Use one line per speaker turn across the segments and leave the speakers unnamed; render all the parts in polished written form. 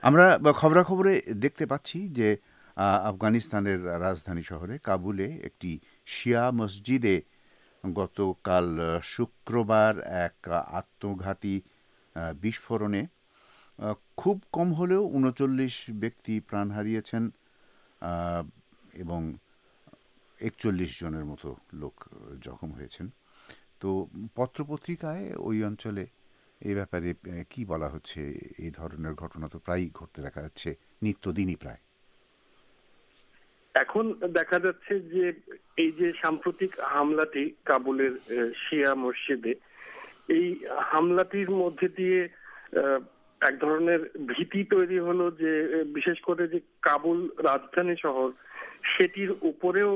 আমরা খবরাখবরে দেখতে পাচ্ছি যে আফগানিস্তানের রাজধানী শহরে কাবুলে একটি শিয়া মসজিদে গতকাল শুক্রবার এক আত্মঘাতী বিস্ফোরণে খুব কম হলেও ৩৯ ব্যক্তি প্রাণ হারিয়েছেন আহ, এবং ৪১ জনের মতো লোক জখম হয়েছেন। তো পত্রপত্রিকায় ওই অঞ্চলে এই ব্যাপারে কি বলা হচ্ছে? এই ধরনের ঘটনা তো প্রায়ই ঘটতে দেখা যাচ্ছে, নিত্যদিনই প্রায়।
এখন দেখা যাচ্ছে যে এই যে সাম্প্রতিক হামলাটি কাবুলের শিয়া মসজিদে, এই হামলাটির মধ্যে দিয়ে এক ধরনের ভীতি তৈরি হলো যে বিশেষ করে যে কাবুল রাজধানী শহর, সেটির উপরেও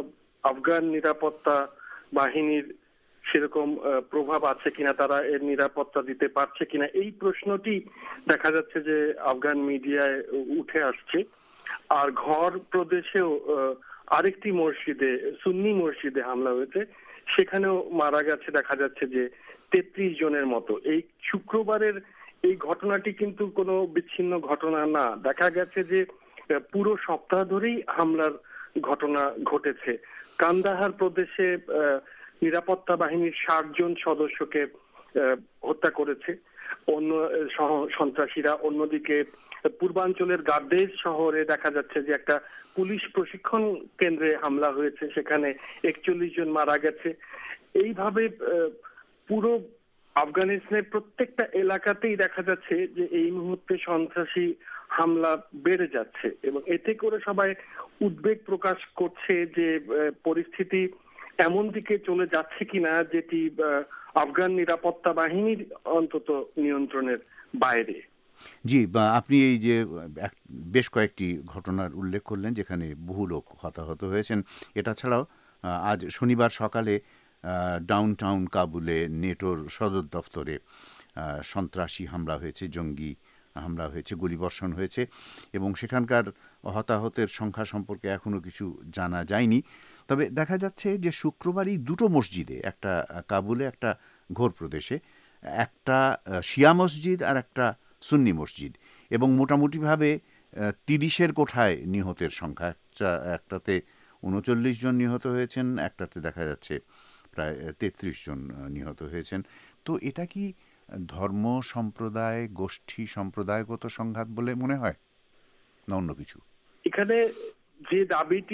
আফগান নিরাপত্তা বাহিনীর সেরকম প্রভাব আছে কিনা, তারা এর নিরাপত্তা দিতে পারছে কিনা, এই প্রশ্নটি দেখা যাচ্ছে যে আফগান মিডিয়ায় উঠে আসছে। আর ঘর প্রদেশেও আরেকটি মসজিদে, সুন্নি মসজিদে হামলা হয়েছে, সেখানেও মারা গেছে দেখা যাচ্ছে যে ৩৩ জনের মতো। এই শুক্রবারের এই ঘটনাটি কিন্তু কোনো বিচ্ছিন্ন ঘটনা না, দেখা গেছে যে পুরো সপ্তাহ ধরেই হামলার ঘটনা ঘটেছে। কান্দাহার প্রদেশে নিরাপত্তা বাহিনীর ৬০ জন সদস্যকে হত্যা করেছে অন্য সন্ত্রাসীরা। অন্যদিকে পূর্বাঞ্চলের গার্দেজ শহরে দেখা যাচ্ছে যে একটা পুলিশ প্রশিক্ষণ কেন্দ্রে হামলা হয়েছে, সেখানে ৪১ জন মারা গেছে। এইভাবে পুরো আফগানিস্তানের প্রত্যেকটা এলাকাতেই দেখা যাচ্ছে যে এই মুহূর্তে সন্ত্রাসী হামলা বেড়ে যাচ্ছে, এবং এতে করে সবাই উদ্বেগ প্রকাশ করছে যে পরিস্থিতি এমন দিকে চলে যাচ্ছে কিনা যেটি আফগান নিরাপত্তা বাহিনীর অন্তত নিয়ন্ত্রণের বাইরে।
জি, আপনি এই যে বেশ কয়েকটি ঘটনার উল্লেখ করলেন যেখানে বহু লোক হতাহত হয়েছেন, এটা ছাড়াও আজ শনিবার সকালে ডাউনটাউন কাবুলে নেটোর সদর দফতরে সন্ত্রাসী হামলা হয়েছে, জঙ্গি হামলা হয়েছে, গুলিবর্ষণ হয়েছে, এবং সেখানকার হতাহতের সংখ্যা সম্পর্কে এখনও কিছু জানা যায়নি। তবে দেখা যাচ্ছে যে শুক্রবারই দুটো মসজিদে, একটা কাবুলে, একটা ঘোর প্রদেশে, একটা শিয়া মসজিদ আর একটা সুন্নি মসজিদ, এবং মোটামুটিভাবে ৩০-এর কোঠায় নিহতের সংখ্যা। একটাতে ৩৯ জন নিহত হয়েছেন, একটাতে দেখা যাচ্ছে প্রায় ৩৩ জন নিহত হয়েছেন। তো এটা কি ধর্ম সম্প্রদায়, গোষ্ঠী সম্প্রদায়গত সংঘাত বলে মনে হয়, না অন্য কিছু?
এখানে যে দাবিটি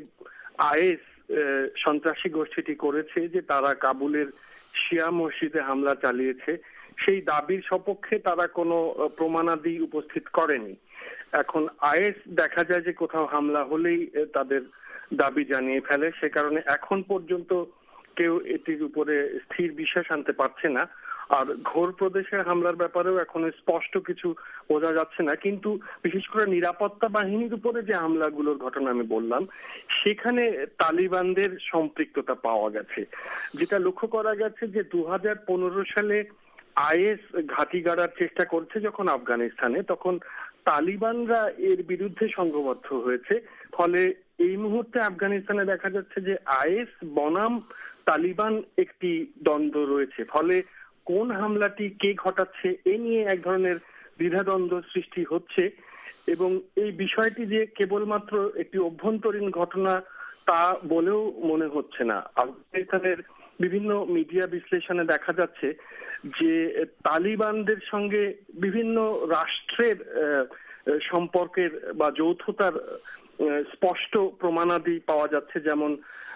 আইএস সন্ত্রাসী গোষ্ঠীটি করেছে যে তারা কাবুলের শিয়া মসজিদে হামলা চালিয়েছে, সেই দাবির সপক্ষে তারা কোনো প্রমাণাদি উপস্থিত করেনি। এখন আইএস দেখা যায় যে কোথাও হামলা হলেই তাদের দাবি জানিয়ে ফেলে, সে কারণে এখন পর্যন্ত কেউ এটির উপরে স্থির বিশ্বাস আনতে পারছে না। আর ঘোর প্রদেশের হামলার ব্যাপারেও এখন স্পষ্ট কিছু বোঝা যাচ্ছে না, কিন্তু বিশেষ করে নিরাপত্তা বাহিনীর উপরে যে হামলাগুলোর ঘটনা আমি বললাম, সেখানে তালিবানদের সম্পৃক্ততা পাওয়া গেছে। যেটা লক্ষ্য করা গেছে যে ২০১৫ সালে আইএস ঘাঁটি গাড়ার চেষ্টা করছে যখন আফগানিস্তানে, তখন তালিবানরা এর বিরুদ্ধে সংঘবদ্ধ হয়েছে। ফলে এই মুহূর্তে আফগানিস্তানে দেখা যাচ্ছে যে আইএস বনাম তালিবান একটি দ্বন্দ্ব রয়েছে। ফলে কোন হামলাটি কে ঘটাচ্ছে এ নিয়ে এক ধরনের দ্বিধাদ্বন্দ্ব সৃষ্টি হচ্ছে, এবং এই বিষয়টি যে কেবলমাত্র একটি অভ্যন্তরীণ ঘটনা তা বলেও মনে হচ্ছে না। আফগানিস্তানের বিভিন্ন মিডিয়া বিশ্লেষণে দেখা যাচ্ছে যে তালিবানদের সঙ্গে বিভিন্ন রাষ্ট্রের সম্পর্কের বা যৌথতার স্পষ্ট প্রমাণাদি পাওয়া যাচ্ছে। যেমন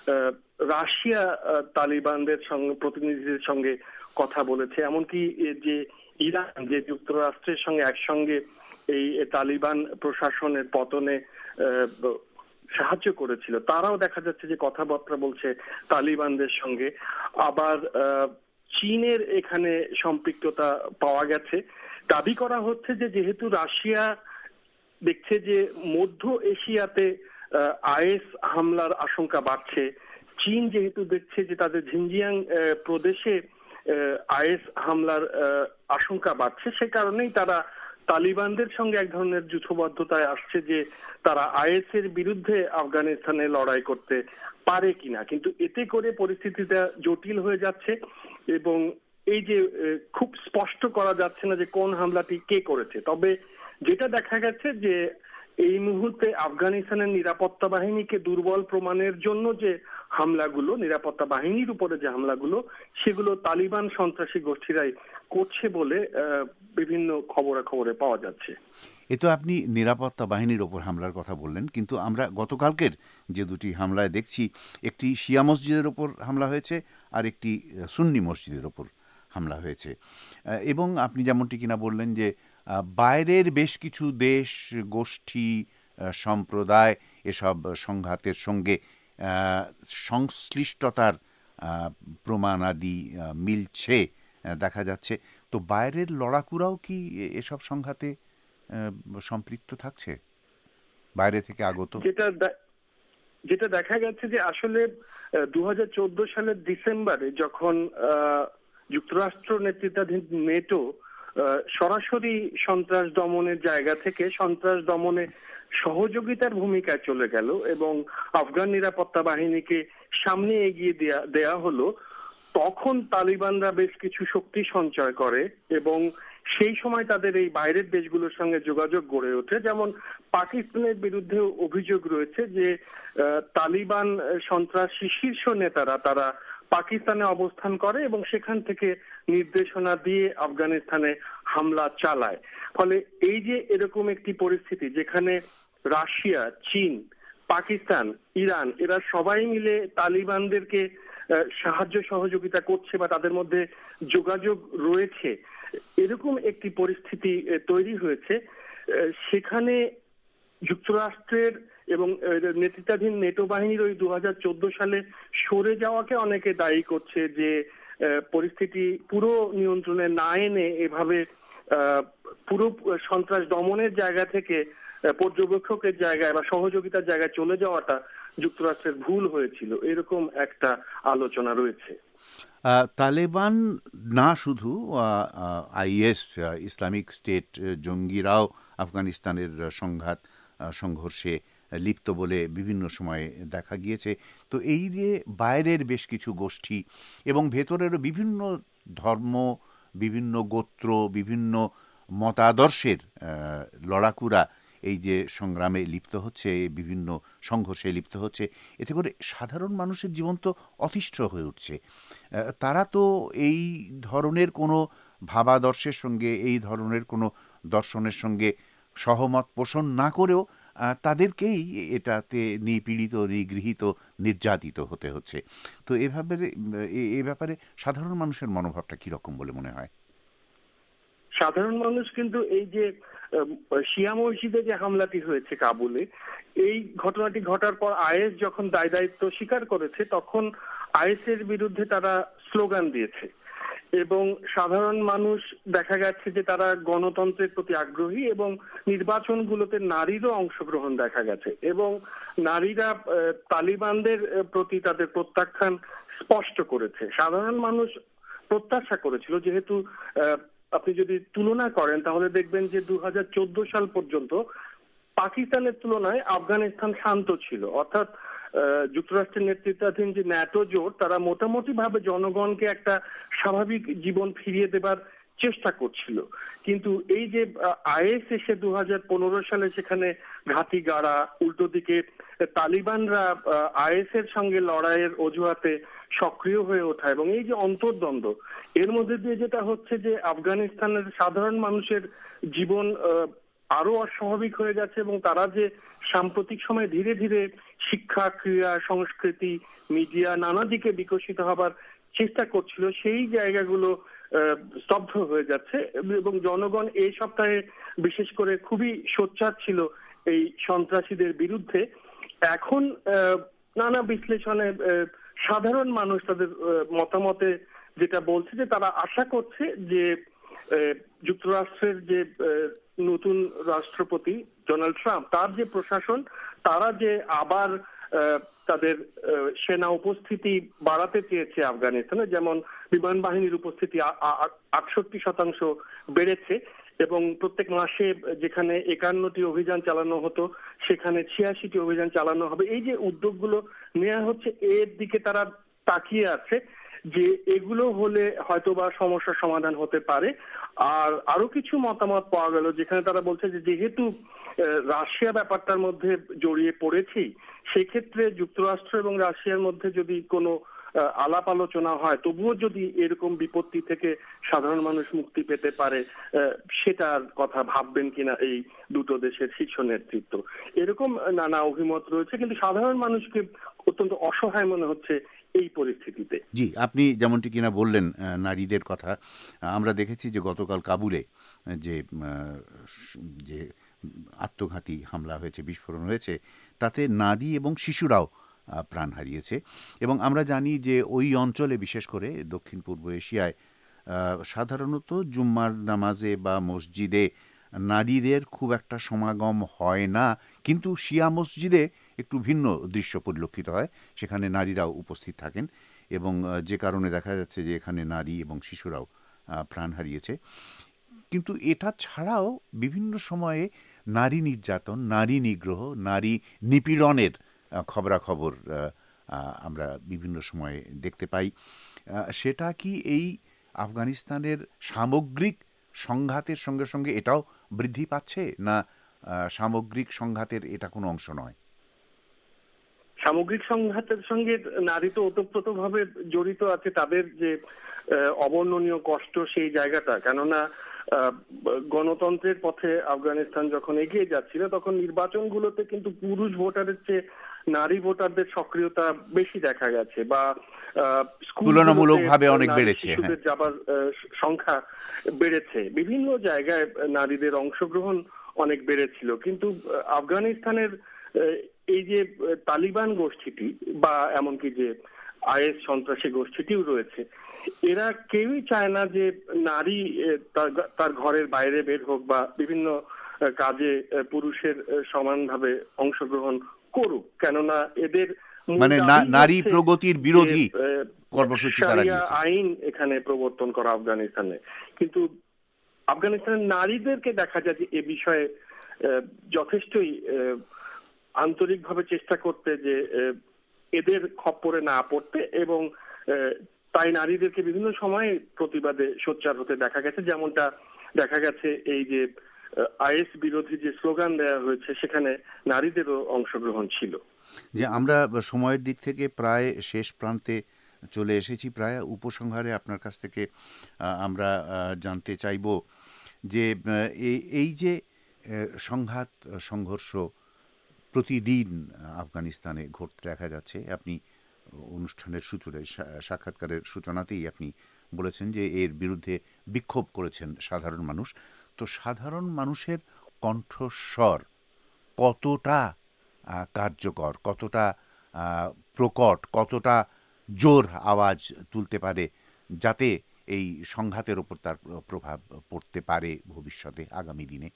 রাশিয়া তালিবানদের সঙ্গে, প্রতিনিধিদের সঙ্গে কথা বলেছে, এমনকি যে ইরান যে যুক্তরাষ্ট্রের সঙ্গে একসঙ্গে এই তালিবান প্রশাসনের পতনে সাহায্য করেছিল, তারাও দেখা যাচ্ছে যে কথাবার্তা বলছে তালিবানদের সঙ্গে। আবার চীনের এখানে সম্পৃক্ততা পাওয়া গেছে। দাবি করা হচ্ছে যে যেহেতু রাশিয়া দেখছে যে মধ্য এশিয়াতে আইএস হামলার আশঙ্কা বাড়ছে, চীন যেহেতু দেখছে যে তাদের ঝিনজিয়াং প্রদেশে আইএস হামলার আশঙ্কা বাড়ছে, সে কারণেই তারা তালিবানদের সঙ্গে এক ধরনের যুথবদ্ধতায় আসছে যে তারা আইএস এর বিরুদ্ধে আফগানিস্তানে লড়াই করতে পারে কিনা। কিন্তু এতে করে পরিস্থিতিটা জটিল হয়ে যাচ্ছে, এবং এই যে খুব স্পষ্ট করা যাচ্ছে না যে কোন হামলাটি কে করেছে। তবে যেটা দেখা গেছে যে এই মুহূর্তে আফগানিস্তানের নিরাপত্তা বাহিনীকে দুর্বল প্রমাণের জন্য যে হামলাগুলো, নিরাপত্তা বাহিনীর উপরে যে হামলাগুলো, সেগুলো তালিবান সন্ত্রাসী গোষ্ঠীরাই করছে বলে বিভিন্ন খবরাখবরে পাওয়া যাচ্ছে।
এ তো আপনি নিরাপত্তা বাহিনীর ওপর হামলার কথা বললেন, কিন্তু আমরা গতকালকের যে দুটি হামলায় দেখছি, একটি শিয়া মসজিদের ওপর হামলা হয়েছে আর একটি সুন্নি মসজিদের ওপর হামলা হয়েছে। এবং আপনি যেমনটি কিনা বললেন যে বাইরের বেশ কিছু দেশ, গোষ্ঠী, সম্প্রদায় এসব সংঘাতের সঙ্গে সংশ্লিষ্টতার প্রমাণাদি মিলছে দেখা যাচ্ছে। তো বাইরের লড়াকুরাও কি এসব সংঘাতে সম্পৃক্ত থাকছে, বাইরে থেকে আগত?
যেটা দেখা গেছে যে আসলে 2014 সালের ডিসেম্বরে যখন যুক্তরাষ্ট্র নেতৃত্বাধীন নেটো সরাসরি সন্ত্রাস দমনের জায়গা থেকে সন্ত্রাস দমনে সহযোগিতার ভূমিকায় চলে গেল এবং আফগান নিরাপত্তা বাহিনীকে সামনে এগিয়ে দেয়া হলো, তখন তালিবানরা বেশ কিছু শক্তি সঞ্চয় করে এবং সেই সময় তাদের এই বাইরের দেশগুলোর সঙ্গে যোগাযোগ গড়ে ওঠে। যেমন পাকিস্তানের বিরুদ্ধে অভিযোগ রয়েছে যে তালিবান সন্ত্রাসী শীর্ষ নেতারা তারা পাকিস্তানে অবস্থান করে এবং সেখান থেকে নির্দেশনা দিয়ে আফগানিস্তানে হামলা চালায়। ফলে এই যে এরকম একটি পরিস্থিতি যেখানে রাশিয়া, চীন, পাকিস্তান, ইরান এরা সবাই মিলে তালিবানদেরকে সাহায্য সহযোগিতা করছে বা তাদের মধ্যে যোগাযোগ রয়েছে, এরকম একটি পরিস্থিতি তৈরি হয়েছে। সেখানে যুক্তরাষ্ট্রের এবং নেতৃত্বাধীন নেটো বাহিনীর ওই 2014 সালে সরে যাওয়াকে অনেকে দায়ী করছে যে পরিস্থিতি পুরো নিয়ন্ত্রণে না এনে এভাবে পুরো সন্ত্রাস দমনের জায়গা থেকে পর্যবেক্ষকের জায়গায় বা সহযোগিতার জায়গায় চলে যাওয়াটা যুক্তরাষ্ট্রের ভুল হয়েছিল, এরকম একটা আলোচনা রয়েছে।
তালেবান না শুধু, আইএস, ইসলামিক স্টেট জঙ্গিরাও আফগানিস্তানের সংঘর্ষে লিপ্ত বলে বিভিন্ন সময়ে দেখা গিয়েছে। তো এই যে বাইরের বেশ কিছু গোষ্ঠী এবং ভেতরেরও বিভিন্ন ধর্ম, বিভিন্ন গোত্র, বিভিন্ন মতাদর্শের লড়াকুরা এই যে সংগ্রামে লিপ্ত হচ্ছে, বিভিন্ন সংঘর্ষে লিপ্ত হচ্ছে, এতে করে সাধারণ মানুষের জীবন তো অতিষ্ঠ হয়ে উঠছে। তারা তো এই ধরনের কোনো ভাবাদর্শের সঙ্গে, এই ধরনের কোনো দর্শনের সঙ্গে সহমত পোষণ না করেও তাদেরকেই এটাতে নিপীড়িত, নিগৃহীত, নির্যাতিত হতে হচ্ছে। তো এ ব্যাপারে সাধারণ মানুষের মনোভাবটা কিরকম বলে মনে হয়?
সাধারণ মানুষ কিন্তু এই যে শিয়া মসজিদে যে হামলাটি হয়েছে কাবুলে, এই ঘটনাটি ঘটার পর আইএস যখন দায়িত্ব স্বীকার করেছে তখন আইএস এর বিরুদ্ধে তারা স্লোগান দিয়েছে এবং সাধারণ মানুষ দেখা গেছে যে তারা গণতন্ত্রের প্রতি আগ্রহী এবং নির্বাচনগুলোতে নারীরও অংশগ্রহণ দেখা গেছে এবং নারীরা তালিবানদের প্রতি তাদের প্রত্যাখ্যান স্পষ্ট করেছে। সাধারণ মানুষ প্রত্যাশা করেছিল, যেহেতু আপনি যদি তুলনা করেন তাহলে দেখবেন যে 2014 সাল পর্যন্ত পাকিস্তানের তুলনায় আফগানিস্তান শান্ত ছিল, অর্থাৎ যুক্তরাষ্ট্রের নেতৃত্বাধীন যে ন্যাটো জোট তারা মোটামুটি ভাবে জনগণকে একটা স্বাভাবিক জীবন ফিরিয়ে দেবার চেষ্টা করছিল। কিন্তু এই যে আইএস এসে 2015 সালে সেখানে ঘাঁটি গাড়া, উল্টো দিকে তালিবানরা আইএস এর সঙ্গে লড়াইয়ের অজুহাতে সক্রিয় হয়ে ওঠা এবং এই যে অন্তর্দ্বন্দ্ব, এর মধ্যে দিয়ে যেটা হচ্ছে যে আফগানিস্তানের সাধারণ মানুষের জীবন আরো অস্বাভাবিক হয়ে যাচ্ছে এবং তারা যে সাম্প্রতিক সময়ে ধীরে ধীরে শিক্ষা, ক্রীড়া, সংস্কৃতি, মিডিয়া নানা দিকে বিকশিত হবার চেষ্টা করছিল, সেই জায়গাগুলো স্তব্ধ হয়ে যাচ্ছে এবং জনগণ এই সপ্তাহে বিশেষ করে খুবই সোচ্চার ছিল এই সন্ত্রাসীদের বিরুদ্ধে। এখন নানা বিশ্লেষণে সাধারণ মানুষ তাদের মতামতে যেটা বলছে যে তারা আশা করছে যে যুক্তরাষ্ট্রের যে নতুন রাষ্ট্রপতি ডোনাল্ড ট্রাম্প, তার যে প্রশাসন, তারা যে আবার তাদের সেনা উপস্থিতি বাড়াতে চেয়েছে আফগানিস্তানে, যেমন বিমান বাহিনীর উপস্থিতি 68% বেড়েছে এবং প্রত্যেক মাসে যেখানে 51টি অভিযান চালানো হতো সেখানে 86টি অভিযান চালানো হবে। এই যে উদ্যোগগুলো নেওয়া হচ্ছে, এর দিকে তারা তাকিয়ে আছে যে এগুলো হলে হয়তোবা সমস্যার সমাধান হতে পারে। আর আরো কিছু মতামত পাওয়া গেল যেখানে তারা বলছে যে যেহেতু রাশিয়া ব্যাপারটার মধ্যে জড়িয়ে পড়েছি, সেক্ষেত্রে যুক্তরাষ্ট্র এবং রাশিয়ার মধ্যে যদি কোনো আলাপ আলোচনা হয়, তবুও যদি এরকম বিপত্তি থেকে সাধারণ মানুষ মুক্তি পেতে পারে, সেটার কথা ভাববেন কিনা এই দুটো দেশের শীর্ষ নেতৃত্ব। এরকম নানা অভিমত রয়েছে, কিন্তু সাধারণ মানুষকে অত্যন্ত অসহায় মনে হচ্ছে এই পরিস্থিতিতে।
জি, আপনি যেমনটি কিনা বললেন নারীদের কথা, আমরা দেখেছি যে গতকাল কাবুলে যে যে আত্মঘাতী হামলা হয়েছে, বিস্ফোরণ হয়েছে, তাতে নারী এবং শিশুরাও প্রাণ হারিয়েছে। এবং আমরা জানি যে ওই অঞ্চলে, বিশেষ করে দক্ষিণ পূর্ব এশিয়ায়, সাধারণত জুম্মার নামাজে বা মসজিদে নারীদের খুব একটা সমাগম হয় না, কিন্তু শিয়া মসজিদে একটু ভিন্ন দৃশ্য পরিলক্ষিত হয়, সেখানে নারীরাও উপস্থিত থাকেন এবং যে কারণে দেখা যাচ্ছে যে এখানে নারী এবং শিশুরাও প্রাণ হারিয়েছে। কিন্তু এটা ছাড়াও বিভিন্ন সময়ে নারী নির্যাতন, নারী নিগ্রহ, নারী নিপীড়নের খবরাখবর আমরা বিভিন্ন সময়ে দেখতে পাই। সেটা কি এই আফগানিস্তানের সামগ্রিক সংঘাতের সঙ্গে সঙ্গে এটাও বৃদ্ধি পাচ্ছে, না সামগ্রিক সংঘাতের এটা কোনো অংশ নয়?
সামগ্রিক সংঘাতের সঙ্গে নারী তো ওতপ্রোতভাবে জড়িত আছে, তাদের যে অবর্ণনীয় কষ্ট সেই জায়গাটা। কেননা গণতন্ত্রের পথে আফগানিস্তান যখন এগিয়ে যাচ্ছিল, তখন নির্বাচনগুলোতে কিন্তু পুরুষ ভোটারের চেয়ে নারী ভোটারদের সক্রিয়তা বেশি দেখা গেছে, বা
তুলনামূলকভাবে অনেক বেড়েছে,
শিশুদের যাবার সংখ্যা বেড়েছে, বিভিন্ন জায়গায় নারীদের অংশগ্রহণ অনেক বেড়েছিল। কিন্তু আফগানিস্তানের এই যে তালিবান গোষ্ঠীটি বা এমনকি যে আইএস সন্ত্রাসী গোষ্ঠীটিও রয়েছে, এরা কেউই চায় না যে নারী তার ঘরের বাইরে বের হোক বা বিভিন্ন কাজে পুরুষের সমানভাবে অংশগ্রহণ করুক। কেননা এদের
মানে নারী প্রগতির বিরোধী কর্মসূচি তারা নিয়েছে।
আইন এখানে প্রবর্তন করা আফগানিস্তানে, কিন্তু আফগানিস্তানের নারীদেরকে দেখা যায় যে এ বিষয়ে যথেষ্টই আন্তরিকভাবে চেষ্টা করতে, যে এদের খপ্পরে না পড়তে, এবং তাই নারীদেরকে বিভিন্ন সময়ে প্রতিবাদে সোচ্চার হতে দেখা গেছে। যেমনটা দেখা গেছে এই যে আইএস বিরোধী যে স্লোগান দেওয়া হয়েছে, সেখানে নারীদেরও অংশগ্রহণ ছিল।
যে আমরা সময়ের দিক থেকে প্রায় শেষ প্রান্তে চলে এসেছি, প্রায় উপসংহারে আপনার কাছ থেকে আমরা জানতে চাইব যে এই যে সংঘাত, সংঘর্ষ প্রতিদিন আফগানিস্তানে ঘটতে দেখা যাচ্ছে, আপনি অনুষ্ঠানের সূচনায়, সাক্ষাৎকারের সূচনাতেই আপনি বলেছেন যে এর বিরুদ্ধে বিক্ষোভ করেছেন সাধারণ মানুষ। তো সাধারণ মানুষের কণ্ঠস্বর কতটা কার্যকর, কতটা প্রকট, কতটা জোর আওয়াজ তুলতে পারে, যাতে এই সংঘাতের ওপর তার প্রভাব পড়তে পারে ভবিষ্যতে, আগামী দিনে?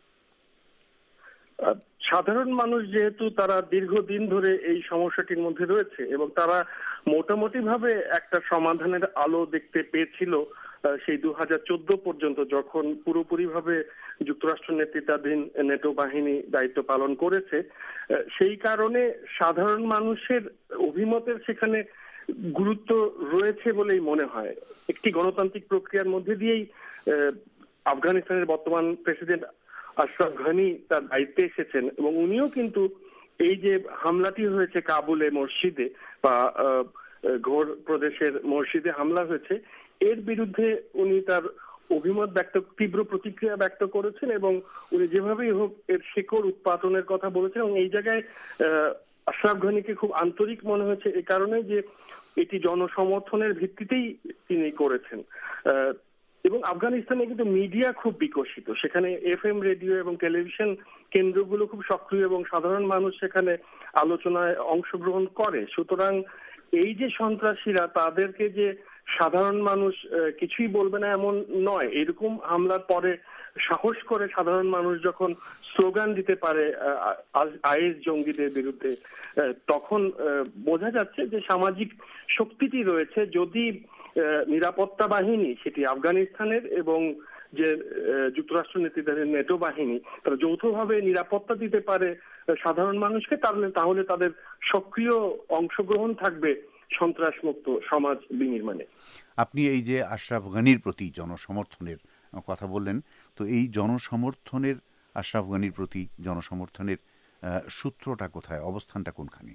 সাধারণ মানুষ যেহেতু তারা দীর্ঘদিন ধরে এই সমস্যাটির মধ্যে রয়েছে এবং তারা মোটামুটি ভাবে একটা সমাধানের আলো দেখতে পেয়েছিল সেই 2014 পর্যন্ত, যখন পুরোপুরি ভাবে যুক্তরাষ্ট্র নেতৃত্বাধীন নেটো বাহিনী দায়িত্ব পালন করেছে। সেই কারণে সাধারণ মানুষের অভিমতের সেখানে গুরুত্ব রয়েছে বলেই মনে হয়। একটি গণতান্ত্রিক প্রক্রিয়ার মধ্যে দিয়েই আফগানিস্তানের বর্তমান প্রেসিডেন্ট আশরাফ ঘনি তার দায়িত্বে এসেছেন, এবং উনিও কিন্তু এই যে হামলাটি হয়েছে কাবুলে মসজিদে বা ঘোর প্রদেশের মসজিদে হামলা হয়েছে, এর বিরুদ্ধে উনি তার অভিমত তীব্র প্রতিক্রিয়া ব্যক্ত করেছেন, এবং উনি যেভাবেই হোক এর শিকড় উৎপাদনের কথা বলেছেন। এবং এই জায়গায় আশরাফ ঘনিকে খুব আন্তরিক মনে হয়েছে এ কারণে যে এটি জনসমর্থনের ভিত্তিতেই তিনি করেছেন। এবং আফগানিস্তানে কিন্তু মিডিয়া খুব বিকশিত, সেখানে এফএম রেডিও এবং টেলিভিশন কেন্দ্রগুলো খুব সক্রিয় এবং সাধারণ মানুষ সেখানে আলোচনায় অংশগ্রহণ করে। সুতরাং এই যে সন্ত্রাসীরা, তাদেরকে যে সাধারণ মানুষ কিছুই বলবে না এমন নয়। এরকম হামলার পরে সাহস করে সাধারণ মানুষ যখন স্লোগান দিতে পারে আইএস জঙ্গিদের বিরুদ্ধে, তখন বোঝা যাচ্ছে যে সামাজিক শক্তিটি রয়েছে। যদি নিরাপত্তা বাহিনী, সেটি আফগানিস্তানের এবং যে যুক্তরাষ্ট্র নেতৃত্বাধীন নেটো বাহিনী, তারা যৌথভাবে নিরাপত্তা দিতে পারে সাধারণ মানুষকে, তাহলে তাদের সক্রিয় অংশগ্রহণ থাকবে সন্ত্রাসমুক্ত সমাজ বিনির্মাণে।
আপনি এই যে আশরাফ গনির প্রতি জনসমর্থনের কথা বললেন। তো এই জনসমর্থনের, আশরাফ গানির প্রতি জনসমর্থনের সূত্রটা কোথায়, অবস্থানটা কোনখানে?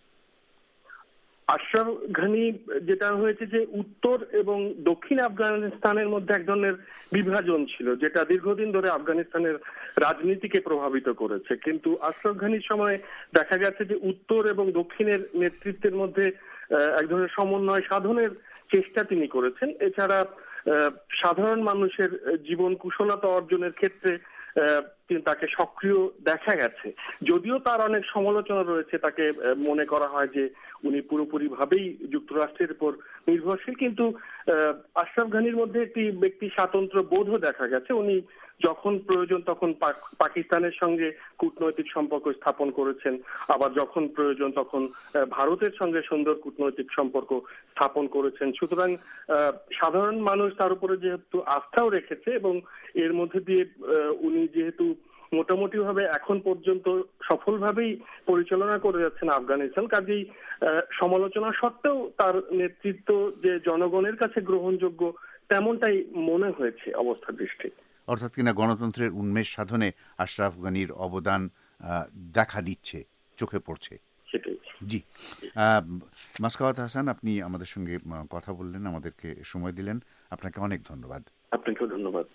আশরাফ ঘানি, যেটা হয়েছে যে উত্তর এবং দক্ষিণ আফগানিস্তানের মধ্যে এক ধরনের বিভাজন ছিল, যেটা দীর্ঘদিন ধরে আফগানিস্তানের রাজনীতিকে প্রভাবিত করেছে। কিন্তু আশরাফ ঘানির সময় দেখা গেছে যে উত্তর এবং দক্ষিণের নেতৃত্বের মধ্যে এক ধরনের সমন্বয় সাধনের চেষ্টা তিনি করেছেন। এছাড়া সাধারণ মানুষের জীবন কুশলতা অর্জনের ক্ষেত্রে তাকে সক্রিয় দেখা গেছে। যদিও তার অনেক সমালোচনা রয়েছে, তাকে মনে করা হয় যে উনি পুরোপুরি ভাবেই যুক্তরাষ্ট্রের উপর নির্ভরশীল, কিন্তু আশরাফ ঘানির মধ্যে একটি ব্যক্তি স্বাতন্ত্র্য বোধও দেখা গেছে। উনি যখন প্রয়োজন তখন পাকিস্তানের সঙ্গে কূটনৈতিক সম্পর্ক স্থাপন করেছেন, আবার যখন প্রয়োজন তখন ভারতের সঙ্গে সুন্দর কূটনৈতিক সম্পর্ক স্থাপন করেছেন। সুতরাং সাধারণ মানুষ তার উপরে যেহেতু আস্থাও রেখেছে এবং এর মধ্যে দিয়ে উনি যেহেতু মোটামুটি ভাবে এখন পর্যন্ত সফলভাবেই পরিচালনা করে যাচ্ছেন আফগানিস্তান, কাজেই সমালোচনা সত্ত্বেও তার নেতৃত্ব যে জনগণের কাছে গ্রহণযোগ্য তেমনটাই মনে হয়েছে অবস্থার দৃষ্টি।
অর্থাৎ কিনা গণতন্ত্রের উন্মেষ সাধনে আশরাফ গানির অবদান দেখা দিচ্ছে, চোখে পড়ছে।
সেটাই।
জি, মাসকাওয়াত হাসান, আপনি আমাদের সঙ্গে কথা বললেন, আমাদেরকে সময় দিলেন, আপনাকে অনেক ধন্যবাদ।
আপনাকেও ধন্যবাদ।